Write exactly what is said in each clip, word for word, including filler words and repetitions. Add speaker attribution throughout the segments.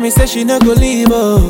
Speaker 1: me say she no go leave, oh.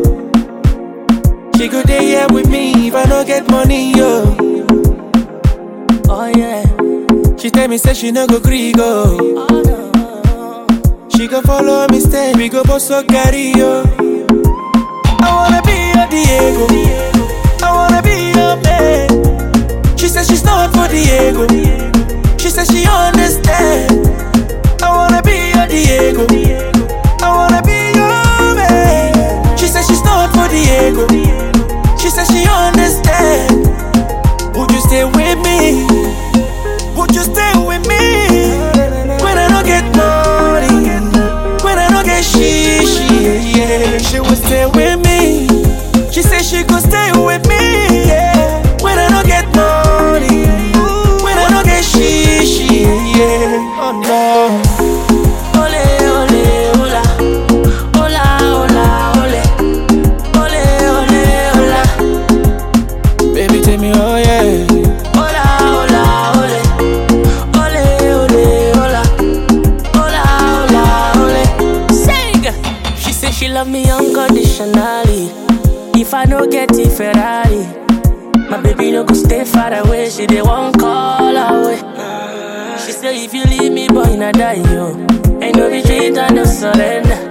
Speaker 1: She go dey here with me if I no get money, yo.
Speaker 2: Oh yeah.
Speaker 1: She tell me say she no go gree go.
Speaker 2: Oh no.
Speaker 1: She go follow me stay, we go both so carry, yo. I wanna be your Diego, I wanna be your man. She said she's not for Diego, she said she understand. I wanna be your Diego, I wanna be your man. She said she's not for Diego, she said she understand. Would you stay with me? Would you stay with me? When I don't get money, when I don't get shit, yeah. She would stay with me. She said she could stay with me, yeah. When I don't get money, when I don't get shit, yeah. Oh no.
Speaker 2: Ole, ole, ola. Ola, ola, ole. Ole, ole, ola.
Speaker 1: Baby, tell me, oh yeah.
Speaker 2: Ola, ola, ole. Ole, ole, ola. Ola, ola, ole. Sing! She say she love me unconditionally. If I no get it Ferrari, my baby no go stay far away. She dey one call away. She say if you leave me, boy, na die, yo. Ain't no retreat and no surrender.